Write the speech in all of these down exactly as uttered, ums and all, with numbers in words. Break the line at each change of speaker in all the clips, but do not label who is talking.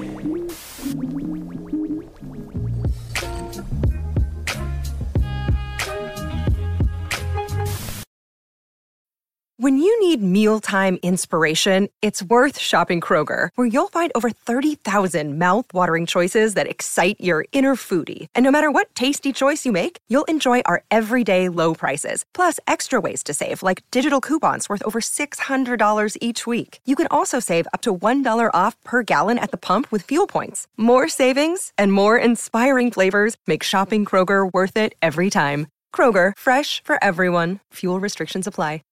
When you need mealtime inspiration, it's worth shopping Kroger, where you'll find over thirty thousand mouth-watering choices that excite your inner foodie. And no matter what tasty choice you make, you'll enjoy our everyday low prices, plus extra ways to save, like digital coupons worth over six hundred dollars each week. You can also save up to one dollar off per gallon at the pump with fuel points. More savings and more inspiring flavors make shopping Kroger worth it every time. Kroger, fresh for everyone. Fuel restrictions apply.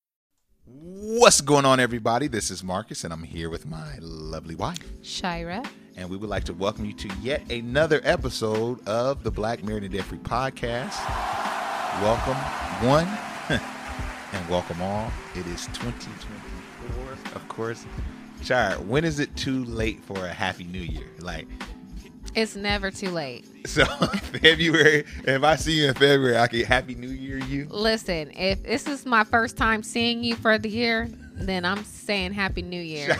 What's going on, everybody? This is Marcus, and I'm here with my lovely wife,
Shira.
And we would like to welcome you to yet another episode of the Black Married and Debt Free Podcast. Welcome, one, and welcome all. It is twenty twenty-four, of course. Shira, when is it too late for a Happy New Year? Like,
it's never too late.
So February, if I see you in February, I can Happy New Year you.
Listen, if this is my first time seeing you for the year, then I'm saying Happy New Year.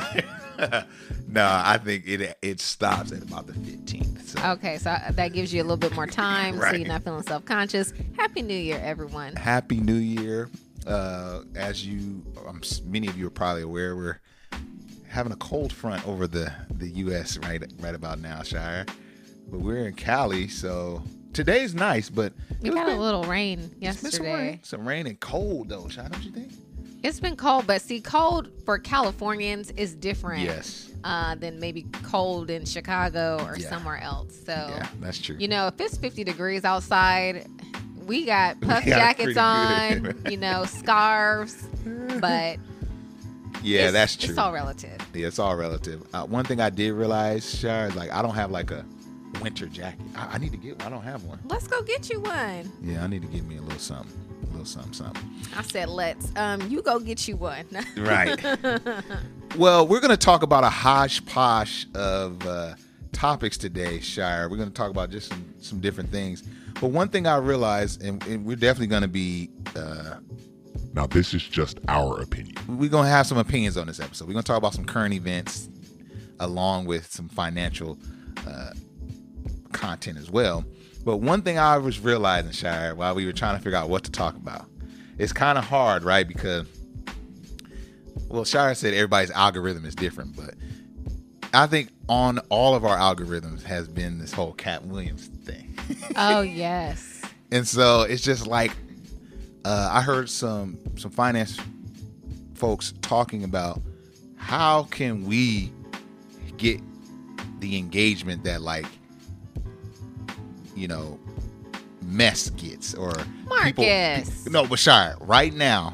No, I think it it stops at about the fifteenth. So.
Okay, so that gives you a little bit more time,
Right.
so you're not feeling self-conscious. Happy New Year, everyone.
Happy New Year. Uh, as you, um, many of you are probably aware, we're having a cold front over the, the U S right right about now, Shire. But we're in Cali, so today's nice, but
We got been, a little rain yesterday.
It's been some rain, some rain and cold though, Shire, don't you think?
It's been cold, but see, cold for Californians is different.
Yes.
Uh, than maybe cold in Chicago or
Yeah.
somewhere else. So
Yeah, that's true.
You know, if it's fifty degrees outside, we got puff
We got
jackets on, you know, scarves, but
yeah, that's true.
It's all relative.
Yeah, it's all relative. Uh, one thing I did realize, Shire, is like I don't have like a winter jacket. I, I need to get one. I don't have one.
Let's go get you one.
Yeah, I need to get me a little something. A little something, something.
I said, let's. Um, you go get you one.
Right. Well, we're going to talk about a hodgepodge of uh, topics today, Shire. We're going to talk about just some, some different things. But one thing I realized, and, and we're definitely going to be... Uh,
now, this is just our opinion.
We're going to have some opinions on this episode. We're going to talk about some current events along with some financial uh, content as well. But one thing I was realizing, Shire, while we were trying to figure out what to talk about, it's kind of hard, right? Because, well, Shire said everybody's algorithm is different, but I think on all of our algorithms has been this whole Cat Williams thing.
Oh, yes.
And so it's just like, uh, I heard some some finance folks talking about how can we get the engagement that, like, you know, mess gets or
Marcus.
People, no, but Shire, right now,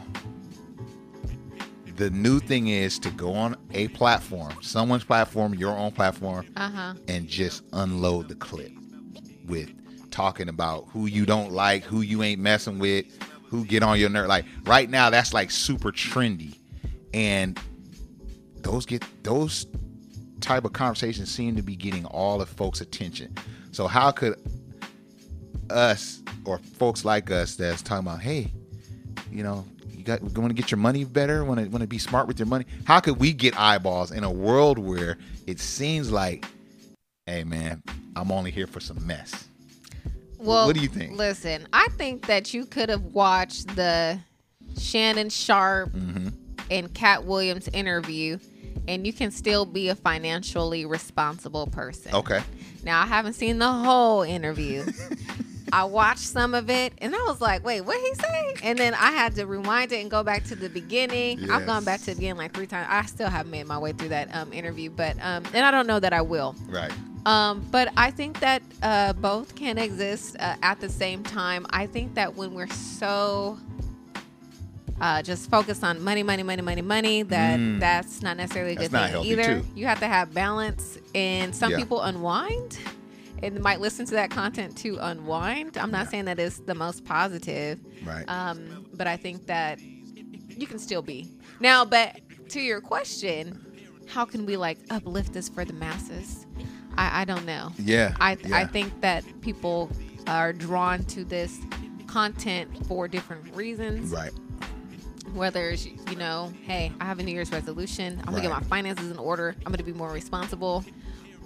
the new thing is to go on a platform, someone's platform, your own platform,
uh-huh.
and just unload the clip with talking about who you don't like, who you ain't messing with, who get on your nerve. Like right now, that's like super trendy, and those get those type of conversations seem to be getting all of folks' attention. So how could us or folks like us that's talking about, hey, you know, you got want to get your money better, want to want to be smart with your money, how could we get eyeballs in a world where it seems like, hey man, I'm only here for some mess?
Well,
what do you think?
Listen, I think that you could have watched the Shannon Sharpe
mm-hmm.
and Cat Williams interview, and you can still be a financially responsible person.
Okay.
Now, I haven't seen the whole interview. I watched some of it, and I was like, wait, what he say? And then I had to rewind it and go back to the beginning.
Yes.
I've gone back to the beginning like three times. I still haven't made my way through that um, interview, but um, and I don't know that I will.
Right.
Um, but I think that uh, both can exist uh, at the same time. I think that when we're so uh, just focused on money, money, money, money, money, that
Mm.
that's not necessarily a
That's
good
not
thing
healthy,
either.
too.
You have to have balance, and some
Yeah.
people unwind and might listen to that content to unwind. I'm not
Yeah.
saying that it's the most positive,
Right.
um, but I think that you can still be. Now, but to your question, how can we like uplift this for the masses? I, I don't know.
Yeah.
I
yeah.
I think that people are drawn to this content for different reasons.
Right.
Whether it's, you know, hey, I have a New Year's resolution. I'm going to get
Right.
my finances in order. I'm going to be more responsible.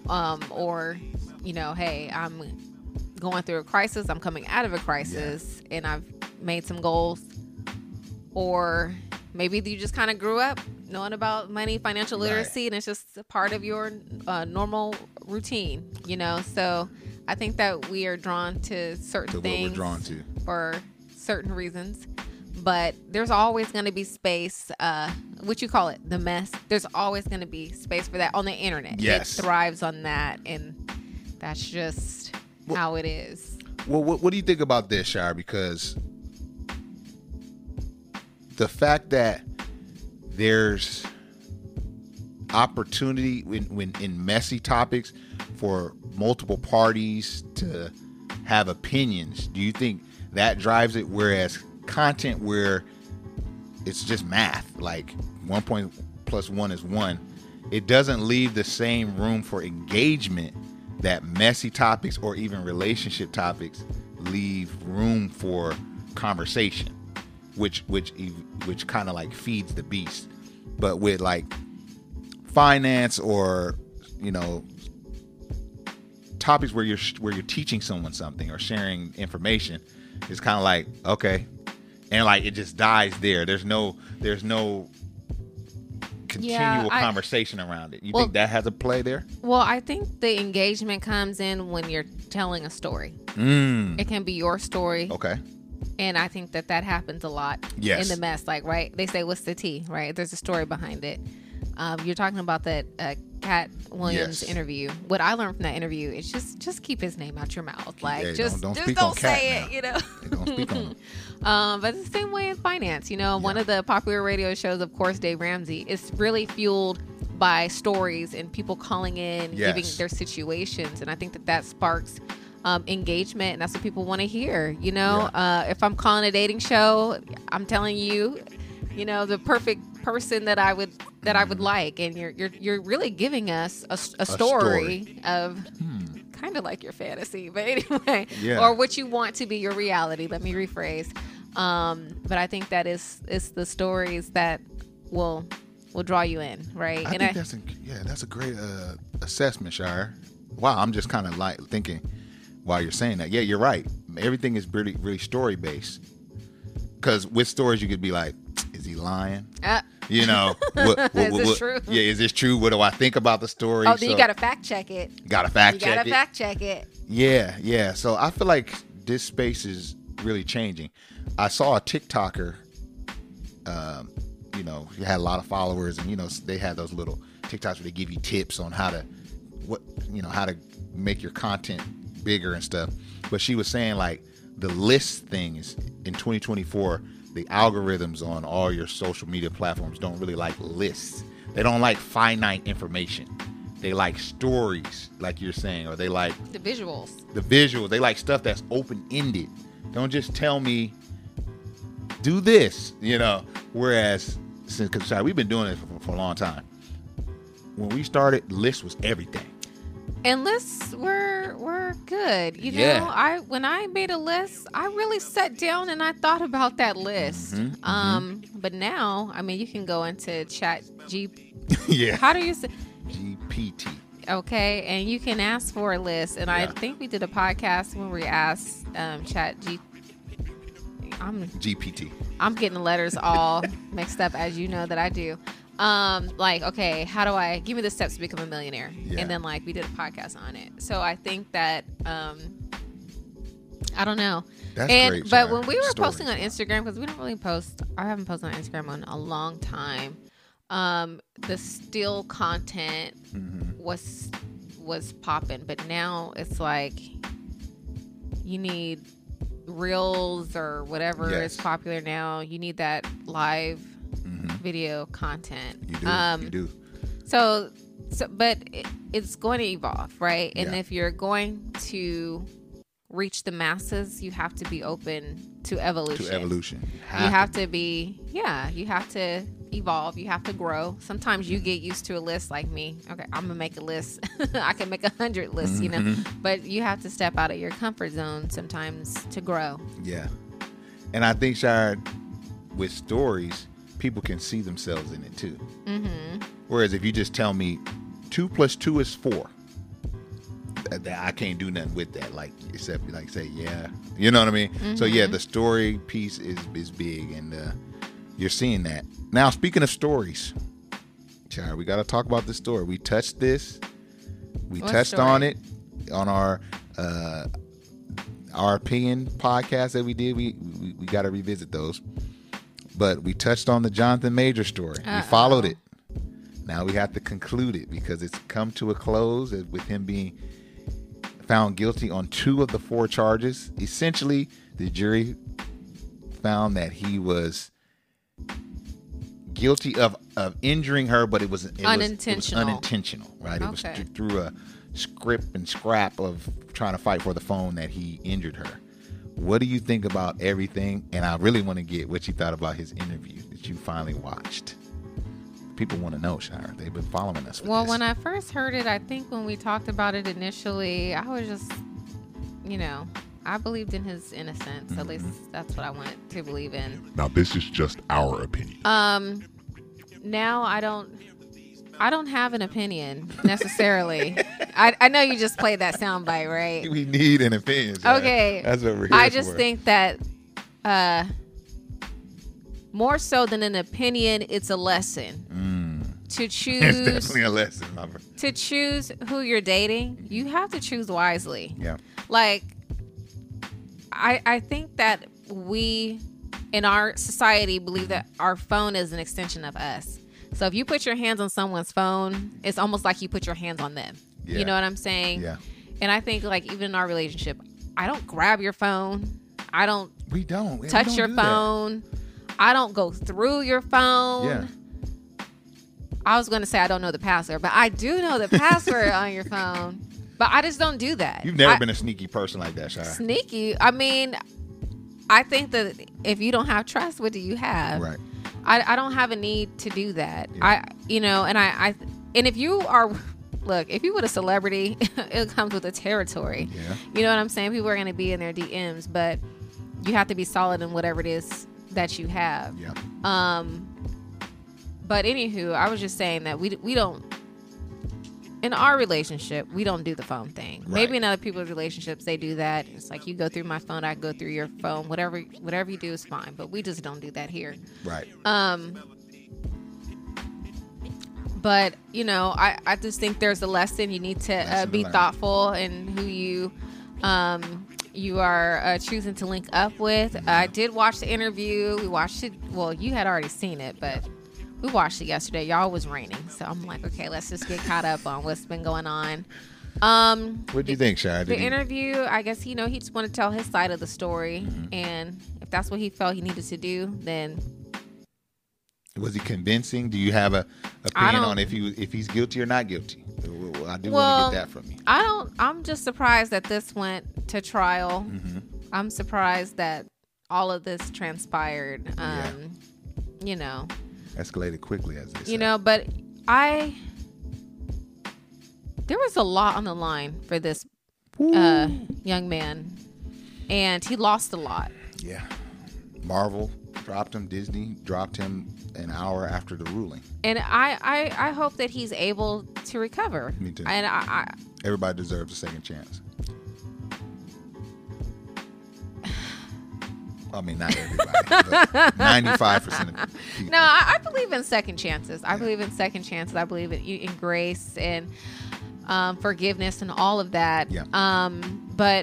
um, or, you know, hey, I'm going through a crisis, I'm coming out of a crisis, yeah. and I've made some goals. Or maybe you just kind of grew up knowing about money, financial literacy, right. and it's just a part of your uh, normal routine, you know? So I think that we are drawn to certain
to
things
what we're drawn to.
for certain reasons. But there's always going to be space, uh, what you call it, the mess. There's always going to be space for that on the internet.
Yes.
It thrives on that, and that's just well, how it is.
Well, what, what do you think about this, Shire? Because the fact that there's opportunity when, when in messy topics for multiple parties to have opinions, do you think that drives it? Whereas content where it's just math, like one point plus one is one, it doesn't leave the same room for engagement that messy topics or even relationship topics leave room for conversation, which which which kind of like feeds the beast. But with like finance or, you know, topics where you're where you're teaching someone something or sharing information, it's kind of like, okay, and like it just dies there. There's no there's no continual yeah, I, conversation around it. You well, think that has a play there?
Well, I think the engagement comes in when you're telling a story.
Mm.
It can be your story.
Okay.
And I think that that happens a lot
yes.
in the mess. Like, right? They say, what's the tea, right? There's a story behind it. Um, you're talking about that uh, Cat Williams
yes.
interview. What I learned from that interview is just just keep his name out your mouth. Like,
yeah,
just
don't, don't,
just don't say
now.
it, you know?
Yeah, don't speak on him.
Um, but it's the same way in finance. You know, yeah. one of the popular radio shows, of course, Dave Ramsey, is really fueled by stories and people calling in,
yes.
giving their situations. And I think that that sparks um, engagement, and that's what people want to hear. You know, yeah. uh, if I'm calling a dating show, I'm telling you, you know, the perfect person that I would that I would like, and you're you're you're really giving us a, a, story, a story of hmm. kind of like your fantasy, but anyway,
yeah.
or what you want to be your reality. Let me rephrase. Um, but I think that is is the stories that will will draw you in, right?
I
and
think
I,
that's a, yeah, that's a great uh, assessment, Shire. Wow, I'm just kind of like thinking while you're saying that. Yeah, you're right. Everything is really really story based. Because with stories, you could be like, is he lying? Uh,
you
know, what, what,
is
what,
this
what,
true?
Yeah, is this true? What do I think about the story?
Oh, then
so,
you got to fact check it.
Got to fact
you
check it.
You got to fact check it.
Yeah, yeah. So I feel like this space is really changing. I saw a TikToker, um, you know, he had a lot of followers, and, you know, they had those little TikToks where they give you tips on how to, what, you know, how to make your content bigger and stuff. But she was saying, like, the list thing is in twenty twenty-four, the algorithms on all your social media platforms don't really like lists. They don't like finite information. They like stories, like you're saying, or they like
the visuals. The
visuals. They like stuff that's open-ended. Don't just tell me, do this, you know. Whereas, since cause we've been doing it for, for a long time. When we started, lists was everything.
And lists were were good. You know,
yeah.
I when I made a list, I really sat down and I thought about that list.
Mm-hmm,
um,
mm-hmm.
But now, I mean, you can go into Chat G.
yeah.
How do you say?
G P T.
Okay, and you can ask for a list. And yeah. I think we did a podcast when we asked um, Chat G. I'm
G P T.
I'm getting the letters all mixed up, as you know that I do. Um, like, okay, how do I give me the steps to become a millionaire?
Yeah.
And then like we did a podcast on it. So I think that, um, I don't know.
That's
and,
great.
But
Shire.
when we were
Stories.
posting on Instagram, because we don't really post, I haven't posted on Instagram in a long time. Um, the still content
mm-hmm.
was, was popping, but now it's like you need reels or whatever
yes.
is popular now. You need that live
mm-hmm.
video content.
You do.
Um,
you do.
So, so but it, it's going to evolve, right? And
yeah.
if you're going to reach the masses, you have to be open to evolution.
To evolution.
Have you have to. to be, yeah, you have to evolve. You have to grow. Sometimes you get used to a list like me. Okay, I'm going to make a list. I can make a hundred lists,
mm-hmm.
you know, but you have to step out of your comfort zone sometimes to grow.
Yeah. And I think, Shire, with stories, people can see themselves in it too.
Mm-hmm.
Whereas if you just tell me two plus two is four, that I can't do nothing with that. Like except like say yeah, you know what I mean. Mm-hmm. So yeah, the story piece is is big, and uh, you're seeing that now. Speaking of stories, Char, we got to talk about this story. We touched this. We
What
touched
story?
on it on our uh, our opinion podcast that we did. We we, we got to revisit those. But we touched on the Jonathan Major story.
Uh-oh.
We followed it. Now we have to conclude it because it's come to a close with him being found guilty on two of the four charges. Essentially, the jury found that he was guilty of, of injuring her, but it was, it was, it was
Unintentional.
unintentional, right? It was
Okay.
th- through a script and scrap of trying to fight for the phone that he injured her. What do you think about everything? And I really want to get what you thought about his interview that you finally watched. People want to know, Shire. They've been following us. With
Well,
this.
when I first heard it, I think when we talked about it initially, I was just, you know, I believed in his innocence.
Mm-hmm.
At least that's what I wanted to believe in.
Now, this is just our opinion.
Um, now I don't, I don't have an opinion necessarily. I, I know you just played that soundbite, right?
we need an opinion. Shire.
Okay.
That's what we're here
I just
for.
think that, uh, more so than an opinion, it's a lesson. To
it's
choose
definitely a lesson, lover.
to choose who you're dating, you have to choose wisely.
Yeah.
Like, I I think that we in our society believe that our phone is an extension of us. So if you put your hands on someone's phone, it's almost like you put your hands on them.
Yeah.
You know what I'm saying?
Yeah.
And I think like even in our relationship, I don't grab your phone. I don't
We don't. We
touch
don't
your
do that.
phone. I don't go through your phone.
Yeah.
I was going to say I don't know the password, but I do know the password on your phone. But I just don't do that.
You've never
I-
been a sneaky person like that, Shire.
sneaky. I mean, I think that if you don't have trust, what do you have?
Right.
I, I don't have a need to do that.
Yeah.
I, you know, and I, I, and if you are, look, if you were a celebrity, it comes with the territory.
Yeah.
You know what I'm saying? People are going to be in their D Ms, but you have to be solid in whatever it is that you have.
Yeah.
Um, but anywho, I was just saying that we we don't in our relationship we don't do the phone thing.
Right.
Maybe in other people's relationships they do that. It's like you go through my phone, I go through your phone. Whatever whatever you do is fine. But we just don't do that here.
Right.
Um, but you know, I I just think there's a lesson. You need to uh,
Lesson to
be
learn.
thoughtful in who you um you are uh, choosing to link up with. I did watch the interview. We watched it. Well, you had already seen it, but we watched it yesterday. Y'all was raining, so I'm like, okay, let's just get caught up on what's been going on. Um,
What do you think, Shire?
the
Did he-
interview, I guess, you know, he just wanted to tell his side of the story, and if that's what he felt he needed to do, then
Was he convincing? Do you have a
I
opinion
don't-
on if he if he's guilty or not guilty? I do
Well,
want to get that from you.
I don't. I'm just surprised that this went to trial.
Mm-hmm.
I'm surprised that all of this transpired. Um,
Yeah.
You know,
Escalated quickly, as they say.
you know, but I there was a lot on the line for this uh, young man, and he lost a lot.
Yeah. Marvel dropped him. Disney dropped him an hour after the ruling.
And I, I, I hope that he's able to recover.
Me too.
And I, I
Everybody deserves a second chance. I mean, not everybody, but ninety-five percent of people.
no, I, I believe in second chances. I believe in second chances. I believe in, in grace and um, forgiveness and all of that.
Yeah.
Um, but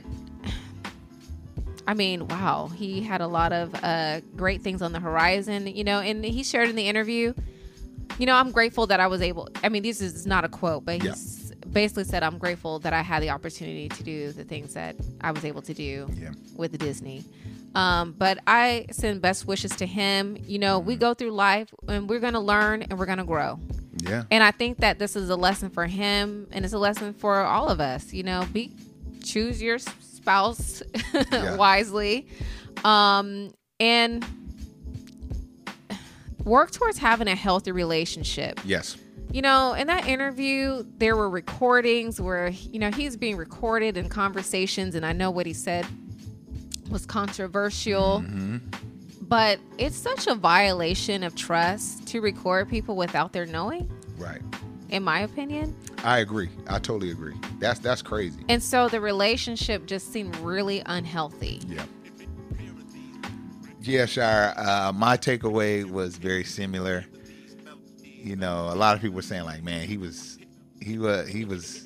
I mean, wow, he had a lot of uh, great things on the horizon, you know, and he shared in the interview, you know, I'm grateful that I was able, I mean, this is not a quote, but
Yeah.
he's basically said, I'm grateful that I had the opportunity to do the things that I was able to do
Yeah.
with Disney. Um, but I send best wishes to him. You know, we go through life and we're going to learn and we're going to grow.
Yeah.
And I think that this is a lesson for him, and it's a lesson for all of us. You know, be choose your spouse
Yeah.
wisely, um, and work towards having a healthy relationship.
Yes.
You know, in that interview, there were recordings where, you know, he's being recorded in conversations, and I know what he said was controversial.
Mm-hmm.
But it's such a violation of trust to record people without their knowing,
Right.
in my opinion.
I agree. I totally agree. That's that's crazy.
And so the relationship just seemed really unhealthy.
Yeah. Yeah, Shire. Uh, my takeaway was very similar. You know, a lot of people were saying like, man, he was, he was, he was.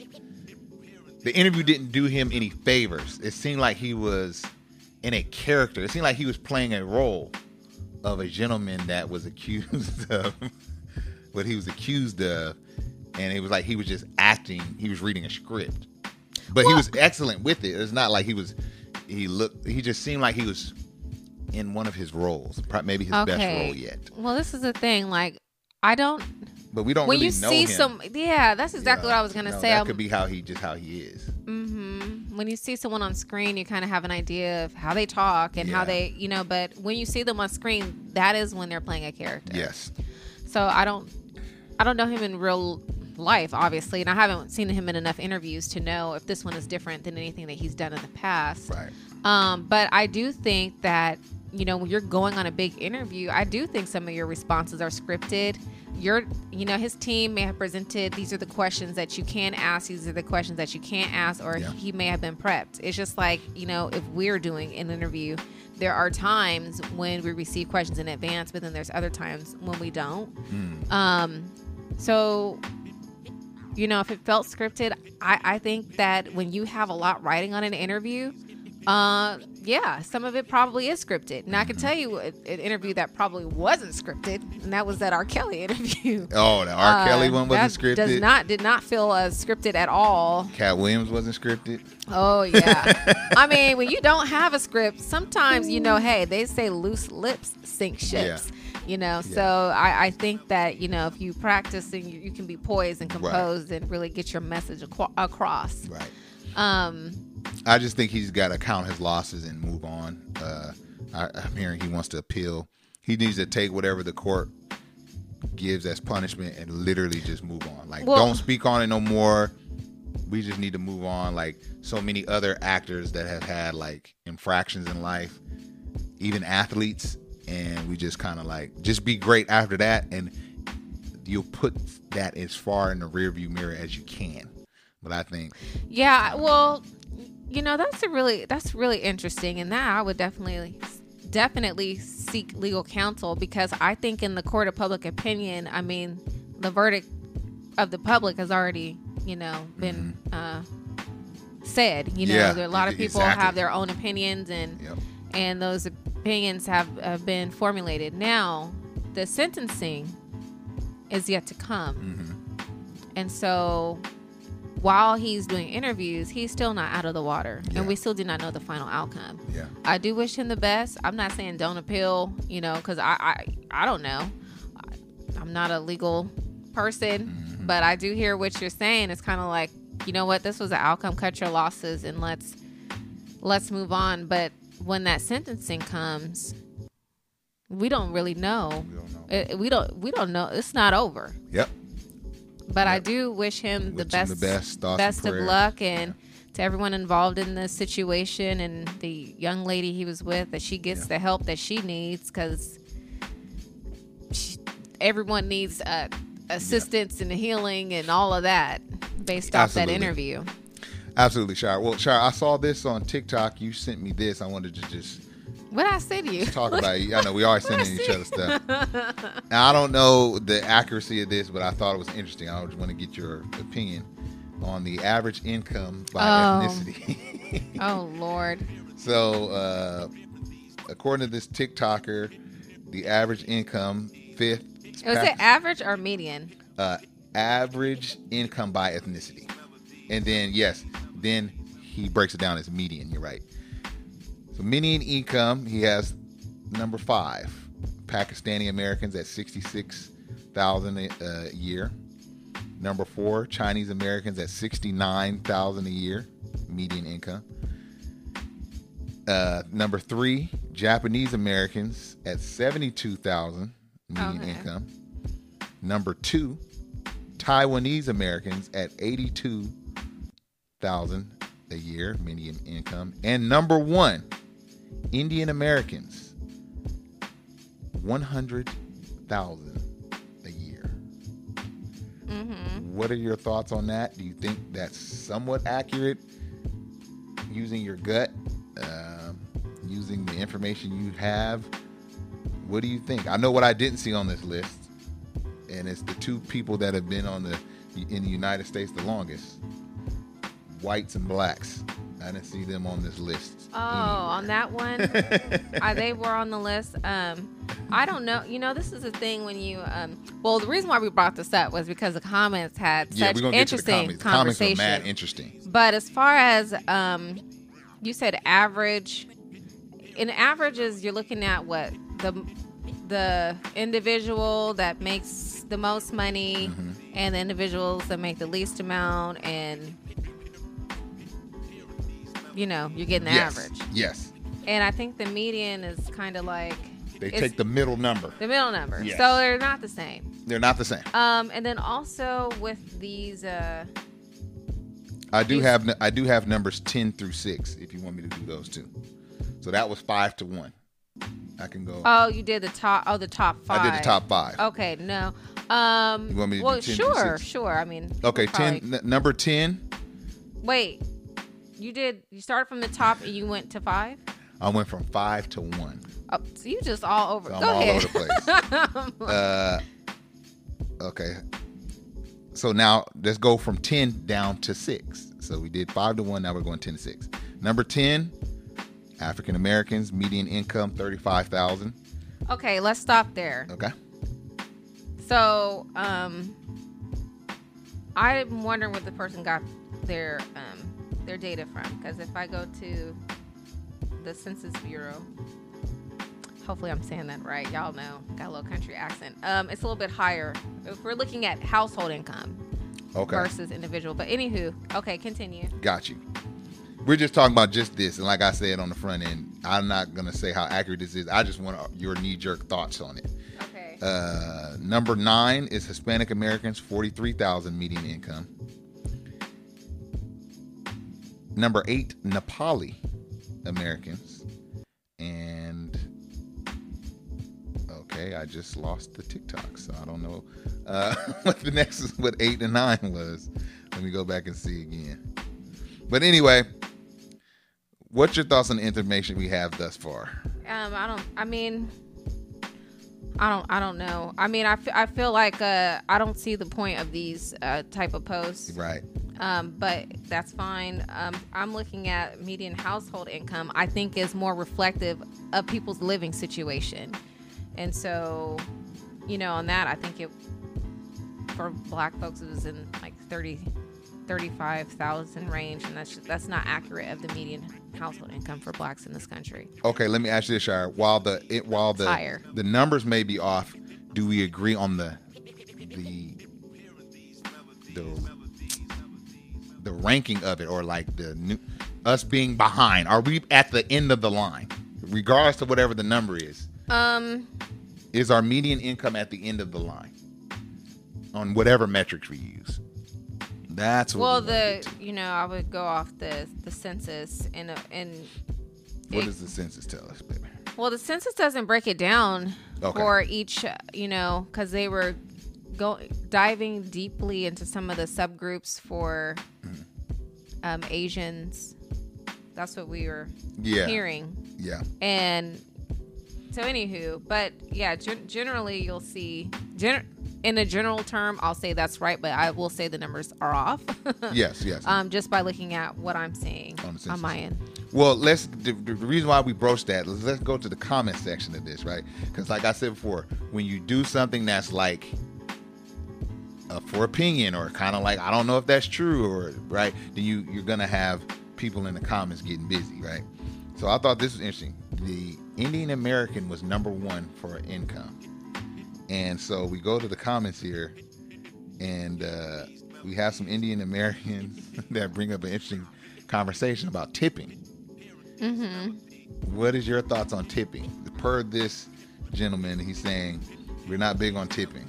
The interview didn't do him any favors. It seemed like he was in a character. It seemed like he was playing a role of a gentleman that was accused of what he was accused of, and it was like he was just acting. He was reading a script, but well, he was excellent with it. It's not like he was. He looked. He just seemed like he was in one of his roles, maybe his
okay.
best role yet.
Well, this is the thing. Like, I don't.
But we don't
when
really
you
know
see
him.
some, yeah, that's exactly
yeah,
what I was gonna
no,
say.
That
I'm,
could be how he just how he is.
Mm-hmm. When you see someone on screen, you kind of have an idea of how they talk and
yeah.
how they, you know. But when you see them on screen, that is when they're playing a character.
Yes.
So I don't, I don't know him in real life, obviously, and I haven't seen him in enough interviews to know if this one is different than anything that he's done in the past.
Right.
Um, but I do think that, you know, when you're going on a big interview, I do think some of your responses are scripted. Your, you know, his team may have presented, these are the questions that you can ask, these are the questions that you can't ask, or
yeah.
he may have been prepped. It's just like, you know, if we're doing an interview, there are times when we receive questions in advance, but then there's other times when we don't. Mm. Um, so, you know, if it felt scripted, I, I think that when you have a lot writing on an interview, uh, yeah, some of it probably is scripted. And I can tell you an interview that probably wasn't scripted, and that was that R. Kelly interview.
Oh, the R.
Uh,
Kelly one wasn't scripted?
Does not, did not feel uh, scripted at all.
Cat Williams wasn't scripted?
Oh, yeah. I mean, when you don't have a script, sometimes, you know, hey, they say loose lips sink ships. Yeah. You know, yeah. so I, I think that, you know, if you practice and you, you can be poised and composed right. and really get your message aqu- across.
Right.
Um,
I just think he's got to count his losses and move on. Uh, I, I'm hearing he wants to appeal. He needs to take whatever the court gives as punishment and literally just move on. Like, well, don't speak on it no more. We just need to move on. Like so many other actors that have had like infractions in life, even athletes. And we just kind of like, just be great after that. And you'll put that as far in the rearview mirror as you can. But I think.
Yeah, well, you know, that's a really, that's really interesting. And that I would definitely, definitely seek legal counsel, because I think in the court of public opinion, I mean, the verdict of the public has already, you know, been mm-hmm. uh, said. You know,
yeah,
there, a lot of people
exactly.
have their own opinions, and
yep.
and those opinions have, have been formulated. Now, the sentencing is yet to come. Mm-hmm. And so while he's doing interviews, he's still not out of the water. Yeah. And we still do not know the final outcome.
Yeah.
I do wish him the best. I'm not saying don't appeal, you know, because I, I, I don't know. I'm not a legal person, mm-hmm. but I do hear what you're saying. It's kind of like, you know what, this was the outcome, cut your losses, and let's let's move on. But when that sentencing comes, we don't really know.
We don't know.
It, we don't. We don't know. It's not over.
Yep.
But
yep.
I do wish him the
wish
best,
him the best,
best of luck, and
yeah.
to everyone involved in this situation, and the young lady he was with, that she gets yeah. the help that she needs, because everyone needs uh, assistance yeah. and healing and all of that based off Absolutely. that interview.
Absolutely, Shire. Well, Shire, I saw this on TikTok. You sent me this. I wanted to just
what I say to you.
Talk about it. I know we always sending each other stuff. Now, I don't know the accuracy of this, but I thought it was interesting. I just want to get your opinion on the average income by
oh.
ethnicity.
Oh, Lord.
So, uh, according to this TikToker, the average income, fifth.
Was it average or median?
Uh, average income by ethnicity. And then, yes, then he breaks it down as median. You're right. So median income, he has number five, Pakistani Americans at sixty-six thousand dollars a year. Number four, Chinese Americans at sixty-nine thousand dollars a year, median income. Uh, number three, Japanese Americans at seventy-two thousand dollars median okay. income. Number two, Taiwanese Americans at eighty-two thousand dollars a year, median income. And number one, Indian Americans, one hundred thousand dollars a year.
Mm-hmm.
what are your thoughts on that? Do you think that's somewhat accurate? Using your gut, uh, using the information you have. What do you think? I know what I didn't see on this list, and it's the two people that have been on the in the United States the longest, whites and blacks. I didn't see them on this list.
Oh, on that one, uh, they were on the list. Um, I don't know. You know, this is the thing when you. Um, well, the reason why we brought this up was because the comments had
yeah,
such
we're gonna get to the
interesting
comments. The comments were
conversation.
mad interesting.
But as far as um, you said, average. In averages, you're looking at what the the individual that makes the most money, mm-hmm. and the individuals that make the least amount, and you know, you're getting the
yes.
average.
Yes.
And I think the median is kind of like
they take the middle number.
The middle number.
Yes.
So they're not the same.
They're not the same.
Um, and then also with these, uh,
I do
these,
have I do have numbers ten through six. If you want me to do those two. So that was five to one. I can go.
Oh, you did the top. Oh, the top five.
I did the top five.
Okay, no. Um,
you want me to
well,
do ten
sure,
through six?
sure. I mean,
okay,
probably,
ten. N- number ten.
Wait, you did. You started from the top and you went to five.
I went from five to one.
Oh, so you just all over.
So I'm
Go
all
ahead.
over the place. uh, okay. So now let's go from ten down to six. So we did five to one. Now we're going ten to six. Number ten. African Americans, median income thirty-five thousand.
Okay, let's stop there.
Okay.
So, um, I'm wondering what the person got their um, their data from, because if I go to the Census Bureau, hopefully I'm saying that right. Y'all know, got a little country accent. Um, it's a little bit higher if we're looking at household income
okay.
versus individual. But anywho, okay, continue.
Got you. We're just talking about just this, and like I said on the front end, I'm not gonna say how accurate this is. I just want your knee-jerk thoughts on it.
Okay.
Uh, number nine is Hispanic Americans, forty-three thousand median income. Number eight, Nepali Americans, and okay, I just lost the TikTok, so I don't know uh, what the next what eight and nine was. Let me go back and see again. But anyway. What's your thoughts on the information we have thus far?
Um, I don't. I mean, I don't. I don't know. I mean, I, f- I feel like uh, I don't see the point of these uh, type of posts.
Right.
Um, but that's fine. Um, I'm looking at median household income. I think is more reflective of people's living situation, and so, you know, on that, I think it for Black folks it was in like thirty, thirty-five thousand range, and that's that's not accurate of the median household income for Blacks in this country.
Okay, let me ask you this, Shire. While the it, while the
Higher.
the numbers may be off, do we agree on the the the the ranking of it, or like the new, us being behind? Are we at the end of the line, regardless of whatever the number is?
Um,
is our median income at the end of the line on whatever metrics we use? That's what
well,
we
the you know I would go off the the census and uh, and
what
it,
does the census tell us, baby?
Well, the census doesn't break it down
okay.
for each, uh, you know, because they were go diving deeply into some of the subgroups for mm. um, Asians. That's what we were
yeah.
hearing.
Yeah.
And so, anywho, but yeah, gen- generally you'll see, gen- in a general term, I'll say that's right, but I will say the numbers are off.
yes, yes.
Um, just by looking at what I'm seeing on, on my end.
Well, let's. The, the reason why we broached that, let's, let's go to the comment section of this, right? Because, like I said before, when you do something that's like uh, for opinion, or kind of like I don't know if that's true, or right, then you you're gonna have people in the comments getting busy, right? So I thought this was interesting. The Indian American was number one for income. And so we go to the comments here, and uh, we have some Indian Americans that bring up an interesting conversation about tipping.
Mm-hmm.
What is your thoughts on tipping? Per this gentleman, he's saying we're not big on tipping.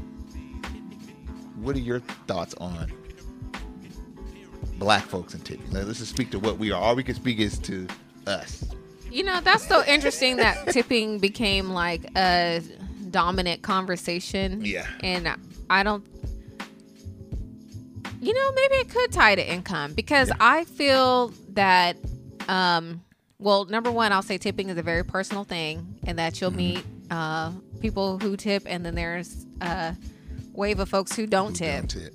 What are your thoughts on Black folks and tipping? Let's just speak to what we are. All we can speak is to us.
You know, that's so interesting that tipping became like a dominant conversation.
Yeah.
And I don't You know, maybe it could tie to income because yeah. I feel that, um, well, number one, I'll say tipping is a very personal thing, and that you'll mm-hmm. meet uh, people who tip, and then there's a wave of folks who don't who tip. Don't tip.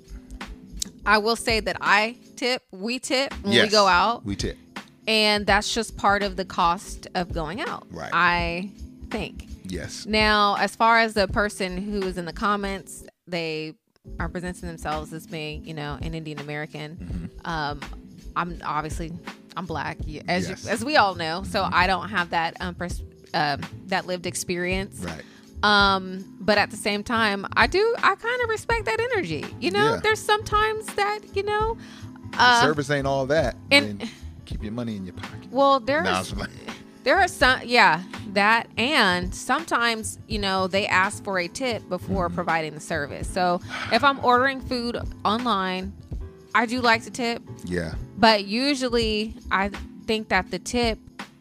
I will say that I tip, we tip when yes, we go out.
We tip.
And that's just part of the cost of going out.
Right.
I think.
Yes.
Now, as far as the person who is in the comments, they are presenting themselves as being, you know, an Indian American. Mm-hmm. Um, I'm obviously I'm black, as yes. you, as we all know, so mm-hmm. I don't have that um, pers- um that lived experience.
Right.
Um, but at the same time, I do I kind of respect that energy. You know, yeah. there's sometimes that you know, uh,
service ain't all that.
And
then keep your money in your pocket.
Well, there's
no, like,
there are some, yeah, that, and sometimes you know they ask for a tip before mm-hmm. providing the service. So if I'm ordering food online, I do like to tip.
Yeah.
But usually, I think that the tip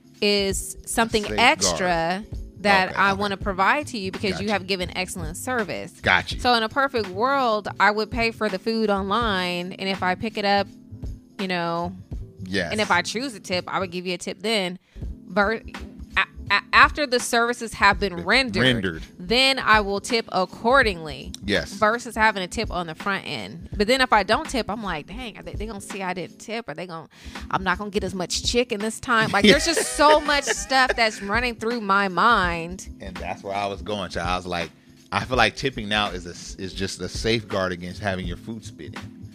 is something extra that okay, I okay. want to provide to you because gotcha. you have given excellent service.
Gotcha.
So in a perfect world, I would pay for the food online, and if I pick it up, you know,
yes.
and if I choose a tip, I would give you a tip then. But after the services have been rendered,
rendered,
then I will tip accordingly.
Yes.
Versus having a tip on the front end. But then if I don't tip, I'm like, dang, are they, they gonna see I didn't tip? Are they gonna? I'm not gonna get as much chicken this time. Like, there's just so much stuff that's running through my mind.
And that's where I was going to. I was like, I feel like tipping now is a, is just a safeguard against having your food spit in.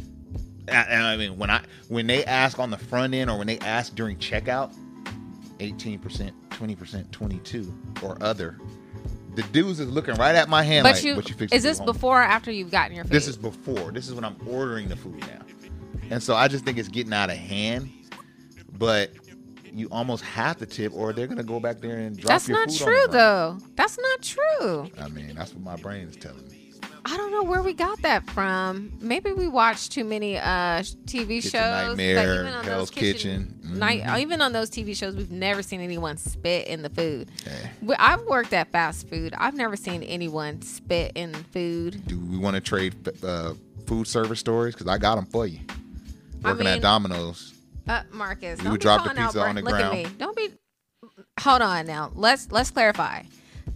And I mean, when I when they ask on the front end or when they ask during checkout, eighteen percent, twenty percent, twenty-two or other, the dudes is looking right at my hand
but
like,
you,
what you fixing?
Is this before or after you've gotten your food?
This is before. This is when I'm ordering the food now. And so I just think it's getting out of hand. But you almost have to tip or they're going to go back there and drop
that's
your food
That's not true, though. That's not true.
I mean, that's what my brain is telling me.
I don't know where we got that from. Maybe we watched too many uh, T V
Kitchen
shows.
Nightmare,
even on
Hell's
those kitchen,
Kitchen. Mm-hmm.
Night, even on those T V shows, we've never seen anyone spit in the food.
Yeah.
I've worked at fast food. I've never seen anyone spit in food.
Do we want to trade uh, food service stories? Because I got them for you. Working
I mean,
at Domino's.
Uh, Marcus,
you
don't
would
be
drop the
calling
pizza
out,
on the
look
ground.
At me. Don't be. Hold on now. Let's let's clarify.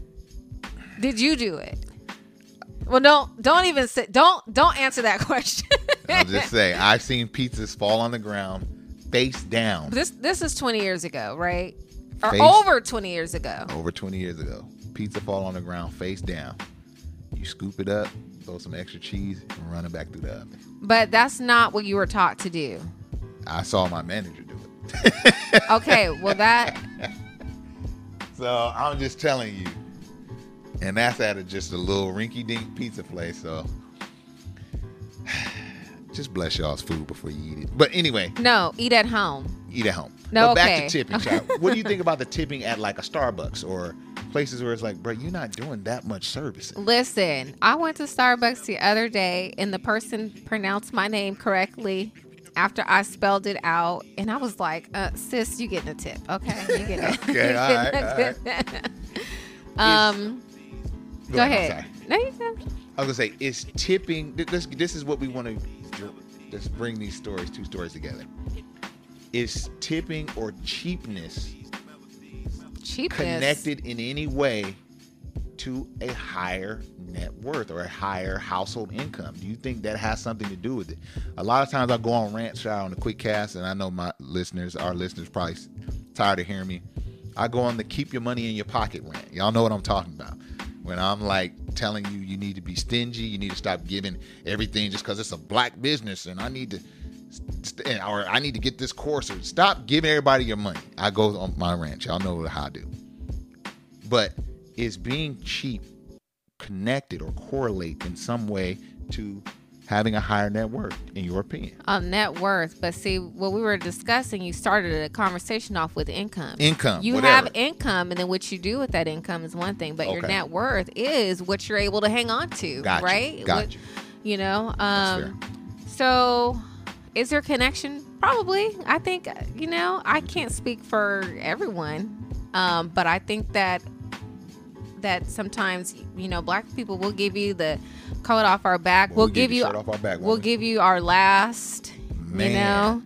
Did you do it? Well, don't don't even say, don't don't answer that question.
I'll just say I've seen pizzas fall on the ground face down.
This this is twenty years ago, right? Or
face,
over twenty years ago.
Over twenty years ago. Pizza fall on the ground face down. You scoop it up, throw some extra cheese, and run it back through the oven.
But that's not what you were taught to do.
I saw my manager do it.
Okay, well that.
So I'm just telling you. And that's at a, just a little rinky-dink pizza place. So just bless y'all's food before you eat it. But anyway.
No, eat at home.
Eat at home.
No,
but
okay.
Back to tipping, child. What do you think about the tipping at like a Starbucks or places where it's like, bro, you're not doing that much service?
Listen, I went to Starbucks the other day and the person pronounced my name correctly after I spelled it out. And I was like, uh, sis, you getting a tip. Okay. You getting a,
okay, all right, all right.
um... Go, Go ahead. ahead. No, you go.
I was gonna say, is tipping? This this is what we want to just bring these stories, two stories together. Is tipping or cheapness,
cheapness
connected in any way to a higher net worth or a higher household income? Do you think that has something to do with it? A lot of times I go on rant shout on the quick cast, and I know my listeners, our listeners, probably tired of hearing me. I go on the keep your money in your pocket rant. Y'all know what I'm talking about. When I'm like telling you, you need to be stingy, you need to stop giving everything just because it's a black business, and I need to, st- or I need to get this course, or stop giving everybody your money. I go on my rant. Y'all know how I do. But is being cheap connected or correlate in some way to having a higher net worth, in your opinion?
Um, net worth. But see, what we were discussing, you started a conversation off with income.
Income.
You
whatever.
have income, and then what you do with that income is one thing. But
okay.
your net worth is what you're able to hang on to,
gotcha.
right?
Gotcha.
What, you know? Um, so is there connection? Probably. I think, you know, I can't speak for everyone. Um, but I think that that sometimes, you know, black people will give you the coat off our back.
Well,
we'll
we
give
the
you
shirt off our back,
we'll
won't we?
give you our last,
Man.
you know.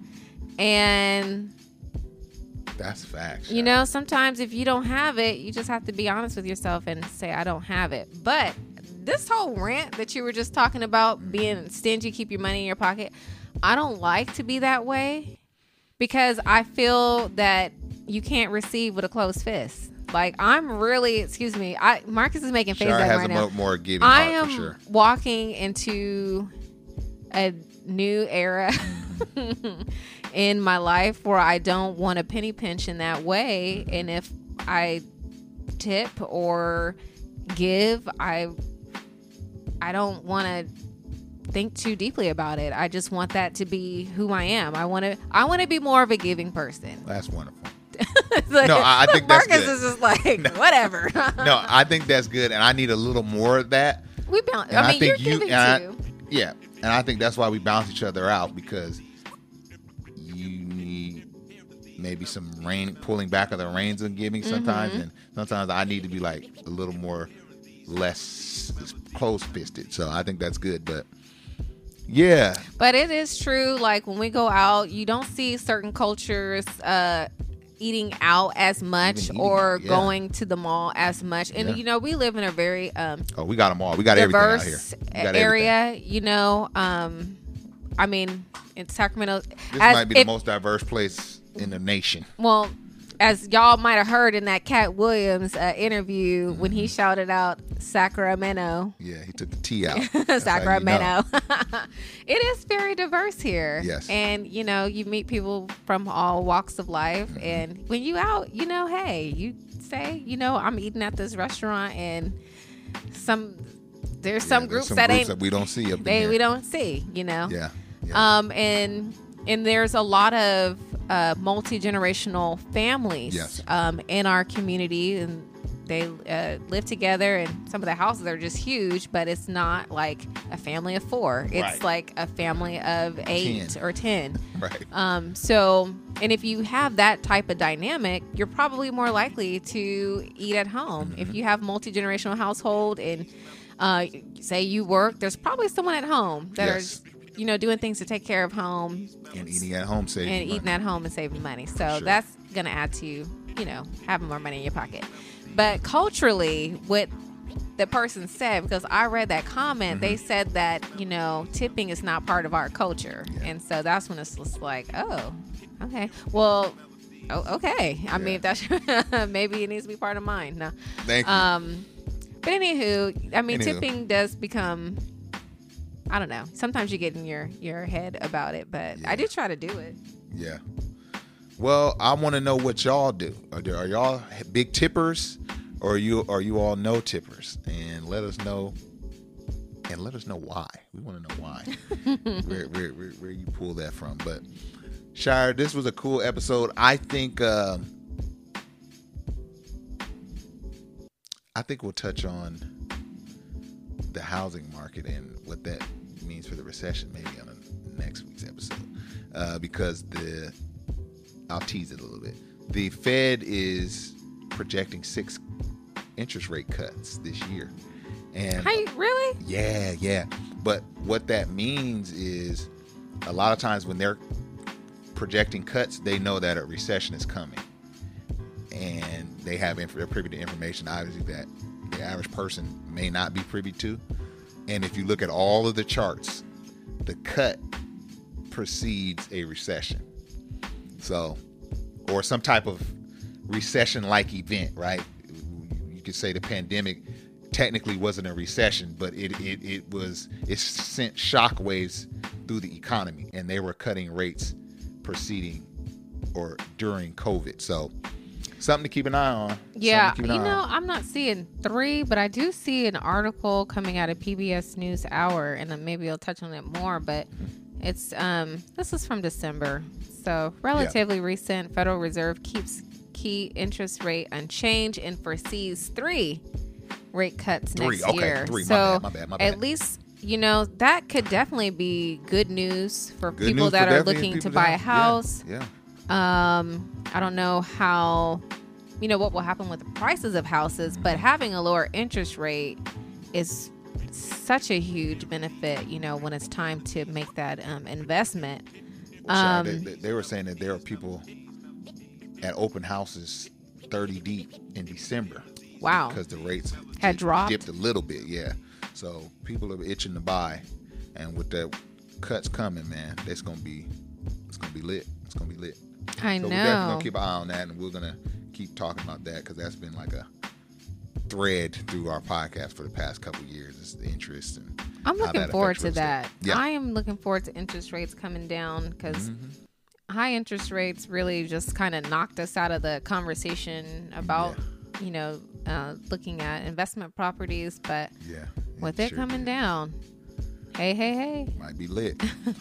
And
That's facts.
you know, sometimes if you don't have it, you just have to be honest with yourself and say, I don't have it. But this whole rant that you were just talking about, being stingy, keep your money in your pocket, I don't like to be that way because I feel that you can't receive with a closed fist. Like, I'm really, excuse me, I Marcus is making faces
Shar
at me
has
right
a
now.
mo- more giving
I
heart
am
for sure.
walking into a new era in my life where I don't want a penny pinch in that way. And if I tip or give, I I don't want to think too deeply about it. I just want that to be who I am. I want to I want to be more of a giving person.
That's wonderful.
Like,
No, I- I think that's
Marcus
good.
is just like, whatever.
No, I think that's good, and I need a little more of that.
we bounce.
And
I
I
mean,
think
you're
you-
giving
and I-
too.
Yeah, and I think that's why we balance each other out, because you need maybe some rein, pulling back of the reins of giving sometimes,
Mm-hmm.
and sometimes I need to be like a little more less close fisted. So I think that's good, but yeah,
But it is true. Like when we go out, you don't see certain cultures uh, eating out as much
Even eating
or
out, yeah.
going to the mall as much. And
Yeah.
you know, we live in a very um,
oh, we got them all. We got everything out here.
diverse
We got
area.
everything.
You know, um, I mean, in Sacramento,
This
as
might be
if-
the most diverse place in the nation.
well, as y'all might have heard in that Cat Williams uh, interview when he shouted out Sacramento.
Yeah, he took the T out. That's how you know.
Sacramento. It is very diverse here.
Yes.
And, you know, you meet people from all walks of life.
Mm-hmm.
And when you out, you know, hey, you say, you know, I'm eating at this restaurant and some, there's
Yeah,
some
there's
groups
some
that
groups
ain't,
that we don't see up in
they,
here.
we don't see, you know.
Yeah. yeah.
Um, and, and there's a lot of uh, multi-generational families
Yes.
um, in our community, and they uh, live together, and some of the houses are just huge, but it's not like a family of four. It's
Right.
like a family of eight
Ten.
or ten.
right.
Um, so, and if you have that type of dynamic, you're probably more likely to eat at home.
Mm-hmm.
If you have multi-generational household and uh, say you work, there's probably someone at home that
Yes.
are, you know, doing things to take care of home
And eating at home saves
and
money.
eating at home and saving money. So
Sure.
that's going to add to, you know, having more money in your pocket. But culturally, what the person said, because I read that comment, they
Mm-hmm.
said that, you know, tipping is not part of our culture. And so that's when it's just like, oh, okay. Well, oh, okay. I mean, if that's maybe it needs to be part of mine. No.
Thank you.
Um, but anywho, I mean,
Anywho.
tipping does become, I don't know. Sometimes you get in your, your head about it, but I do try to do it.
Yeah. Well, I want to know what y'all do. Are, there, are y'all big tippers, or are you are you all no tippers? And let us know. And let us know why. We want to know why. where, where, where where you pull that from. But Shire, this was a cool episode. I think. Um, I think we'll touch on the housing market and what that means for the recession maybe on the next week's episode, uh, because the I'll tease it a little bit. The Fed is projecting six interest rate cuts this year, and
Hey, really?
yeah, yeah. But what that means is a lot of times when they're projecting cuts, they know that a recession is coming, and they have inf- they're privy to information obviously that the average person may not be privy to. And if you look at all of the charts, the cut precedes a recession. So, or some type of recession-like event, right? You could say the pandemic technically wasn't a recession, but it it, it was it sent shockwaves through the economy, and they were cutting rates preceding or during COVID. So, something to keep an eye on.
Yeah,
Something
you
to keep an eye
know,
on.
I'm not seeing three, but I do see an article coming out of P B S News Hour, and then maybe I'll touch on it more. But it's um, this is from December, so relatively recent. Federal Reserve keeps key interest rate unchanged and foresees three rate cuts
Three,
next
okay,
year.
three. My
So
bad, my bad, my bad.
at least, you know, that could definitely be good news for
Good
people
news
that
for
are
definitely
looking to
people
buy
that-
a house.
Yeah. yeah.
Um, I don't know how, you know, what will happen with the prices of houses, but having a lower interest rate is such a huge benefit, you know, when it's time to make that um, investment.
Well,
Um,
they, they, they were saying that there are people at open houses thirty deep in December.
Wow.
Because the rates
Had
dipped,
dropped.
dipped a little bit, yeah. So people are itching to buy, and with the cuts coming, man, it's gonna be it's gonna be lit. It's gonna be lit.
I
so
know.
we're definitely gonna keep an eye on that, and we're gonna keep talking about that because that's been like a thread through our podcast for the past couple of years. Is the interest and
I'm
how
looking
that
forward
affects
to
real estate.
that.
Yeah.
I am looking forward to interest rates coming down because high interest rates really just kind of knocked us out of the conversation about, you know, uh, looking at investment properties. But
Yeah.
with it
sure
coming
did.
down, hey, hey, hey.
Might be lit.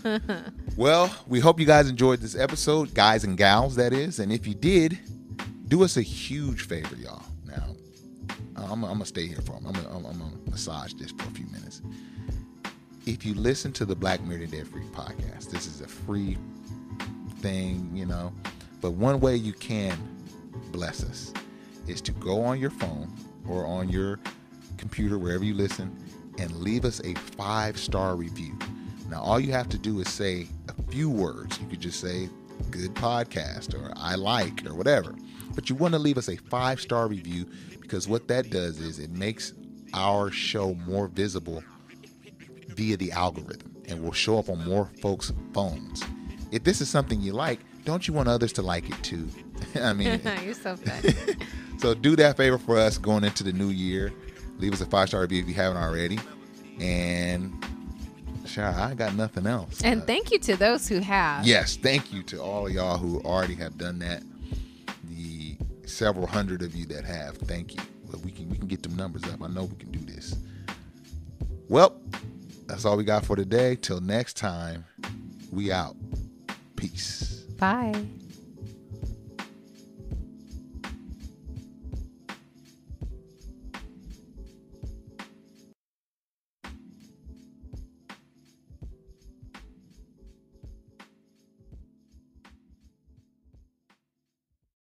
Well, we hope you guys enjoyed this episode, guys and gals, that is. And if you did, do us a huge favor, y'all. Now, I'm, I'm going to stay here for them. I'm going I'm to massage this for a few minutes. If you listen to the Black Married and Debt Free podcast, this is a free thing, you know. But one way you can bless us is to go on your phone or on your computer, wherever you listen, and leave us a five-star review. Now, all you have to do is say a few words. You could just say, good podcast, or I like, or whatever. But you want to leave us a five-star review because what that does is it makes our show more visible via the algorithm and will show up on more folks' phones. If this is something you like, don't you want others to like it too? I mean,
You're so funny.
so do that favor for us going into the new year. Leave us a five-star review if you haven't already. And sure, I got nothing else.
And
Uh,
thank you to those who have.
yes, thank you to all of y'all who already have done that. The several hundred of you that have, thank you. Well, we can we can get them numbers up. I know we can do this. Well, that's all we got for today. Till next time, we out. Peace.
Bye.